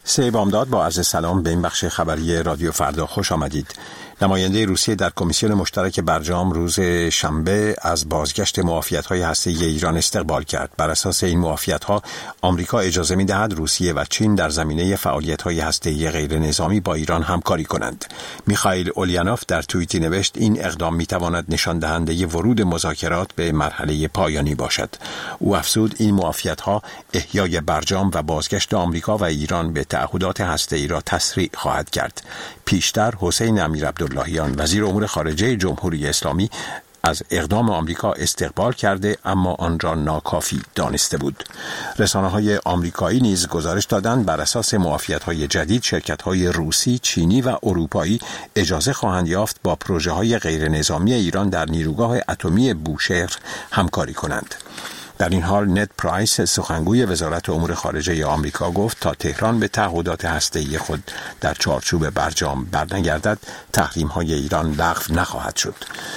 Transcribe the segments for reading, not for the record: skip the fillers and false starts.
سه بامداد با عرض سلام به این بخش خبری رادیو فردا خوش آمدید. نماینده روسیه در کمیسیون مشترک برجام روز شنبه از بازگشت معافیت‌های هسته‌ای ایران استقبال کرد. بر اساس این معافیت‌ها آمریکا اجازه می‌دهد روسیه و چین در زمینه فعالیت‌های هسته‌ای غیر نظامی با ایران همکاری کنند. میخائیل اولیانوف در توییتی نوشت این اقدام می‌تواند نشان دهنده ورود مذاکرات به مرحله پایانی باشد. او افزود این معافیت‌ها احیای برجام و بازگشت آمریکا و ایران به تعهدات هسته‌ای را تسریع خواهد کرد. پیشتر حسین امیرعبداللهیان وزیر امور خارجه جمهوری اسلامی از اقدام آمریکا استقبال کرده اما آن را ناکافی دانسته بود. رسانه‌های آمریکایی نیز گزارش دادند بر اساس معافیت‌های جدید شرکت‌های روسی، چینی و اروپایی اجازه خواهند یافت با پروژه‌های غیر نظامی ایران در نیروگاه اتمی بوشهر همکاری کنند. در این حال نت پرایس سخنگوی وزارت امور خارجه آمریکا گفت تا تهران به تعهدات هسته‌ای خود در چارچوب برجام برنگردد تحریم‌های ایران لغو نخواهد شد.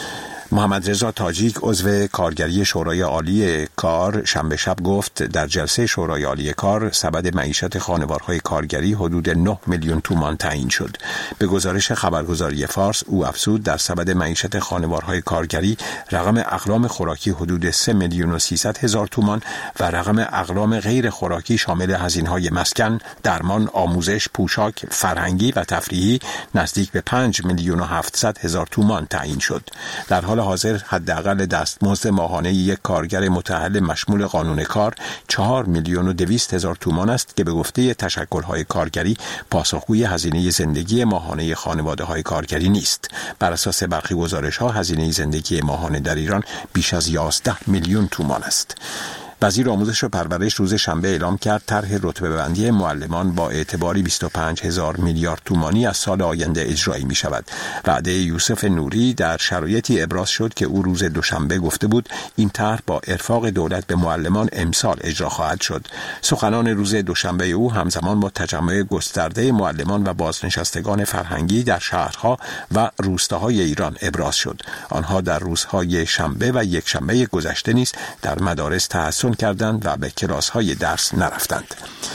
محمد رضا تاجیک عضو کارگری شورای عالی کار شنبه شب گفت در جلسه شورای عالی کار سبد معیشت خانوارهای کارگری حدود 9 میلیون تومان تعیین شد. به گزارش خبرگزاری فارس او افزود در سبد معیشت خانوارهای کارگری رقم اقلام خوراکی حدود 3 میلیون و 300 هزار تومان و رقم اقلام غیر خوراکی شامل هزینه‌های مسکن، درمان، آموزش، پوشاک، فرهنگی و تفریحی نزدیک به 5 میلیون و 700 هزار تومان تعیین شد. در حال حاضر حداقل دستمزد ماهانه یک کارگر متأهل مشمول قانون کار 4 میلیون و 200 هزار تومان است که به گفته تشکل‌های کارگری پاسخگوی هزینه زندگی ماهانه خانواده‌های کارگری نیست. بر اساس برخی گزارش‌ها هزینه زندگی ماهانه در ایران بیش از 11 میلیون تومان است. وزیر آموزش و پرورش روز شنبه اعلام کرد طرح رتبه بندی معلمان با اعتباری 25,000 میلیارد تومانی از سال آینده اجرایی می شود. وعده یوسف نوری در شرایطی ابراز شد که او روز دوشنبه گفته بود این طرح با ارفاق دولت به معلمان امسال اجرا خواهد شد. سخنان روز دوشنبه او همزمان با تجمع گسترده معلمان و بازنشستگان فرهنگی در شهرها و روستاهای ایران ابراز شد. آنها در روزهای شنبه و یک شنبه گذشته نیز در مدارس تحصیل کردند و به کلاس‌های درس نرفتند.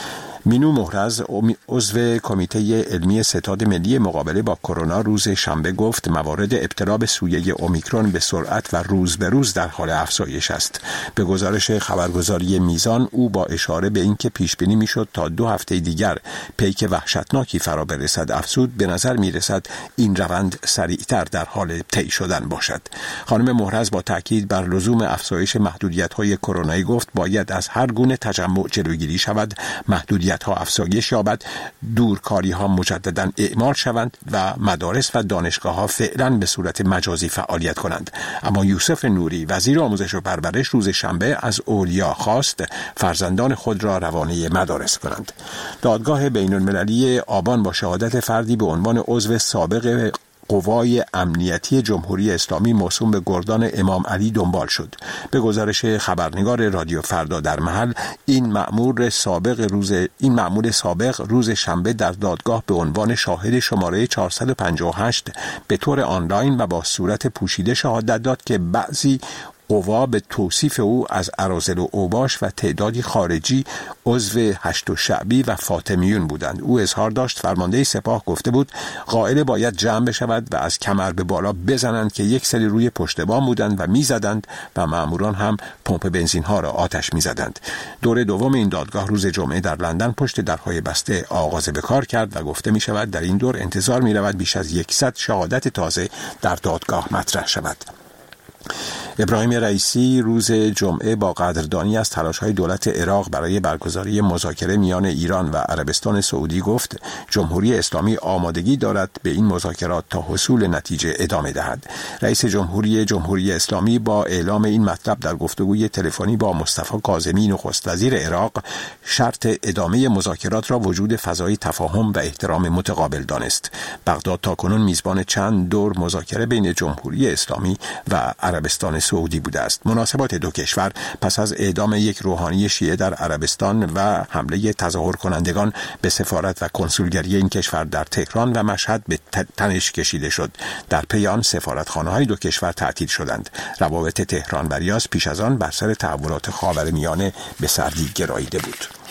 مینو محرز عضو کمیته علمی ستاد ملی مقابله با کرونا روز شنبه گفت موارد ابتلا به سویه اومیکرون به سرعت و روز به روز در حال افزایش است. به گزارش خبرگزاری میزان او با اشاره به اینکه پیش بینی میشد تا 2 هفته دیگر پیک وحشتناکی فرا برسد افزود به نظر میرسد این روند سریعتر در حال طی شدن باشد. خانم محرز با تاکید بر لزوم افزایش محدودیت‌های کرونایی گفت باید از هر گونه تجمع جلوگیری شود، محدودیت ها افزایش یابد، دورکاری ها مجددا اعمال شوند و مدارس و دانشگاه ها فعلا به صورت مجازی فعالیت کنند. اما یوسف نوری وزیر آموزش و پرورش روز شنبه از اولیا خواست فرزندان خود را روانه مدارس کنند. دادگاه بین المللی آبان با شهادت فردی به عنوان عضو سابق قوای امنیتی جمهوری اسلامی موسوم به گردان امام علی دنبال شد. به گزارش خبرنگار رادیو فردا در محل این مأمور سابق روز شنبه در دادگاه به عنوان شاهد شماره 458 به طور آنلاین و با صورت پوشیده شهادت داد که بعضی قوا به توصیف او از اراذل و اوباش و تعدادی خارجی عضو هشت شعبی و فاطمیون بودند. او اظهار داشت فرمانده سپاه گفته بود قائله باید جمع بشود و از کمر به بالا بزنند که یک سری روی پشت بام بودند و میزدند و ماموران هم پمپ بنزین ها را آتش میزدند. دور دوم این دادگاه روز جمعه در لندن پشت درهای بسته آغاز به کار کرد و گفته می شود در این دور انتظار می رود بیش از 100 شهادت تازه در دادگاه مطرح شود. ابراهیم رئیسی روز جمعه با قدردانی از تلاش‌های دولت عراق برای برگزاری مذاکره میان ایران و عربستان سعودی گفت جمهوری اسلامی آمادگی دارد به این مذاکرات تا حصول نتیجه ادامه دهد. رئیس جمهوری اسلامی با اعلام این مطلب در گفتگوی تلفنی با مصطفی کاظمی نخست وزیر عراق شرط ادامه مذاکرات را وجود فضای تفاهم و احترام متقابل دانست. بغداد تاکنون میزبان چند دور مذاکره بین جمهوری اسلامی و عربستان سعودی بوده است. مناسبات دو کشور پس از اعدام یک روحانی شیعه در عربستان و حمله تظاهر کنندگان به سفارت و کنسولگری این کشور در تهران و مشهد به تنش کشیده شد. در پی آن سفارتخانه‌های دو کشور تعطیل شدند. روابط تهران و ریاض پیش از آن بر سر تحولات خاورمیانه به سردی گراییده بود.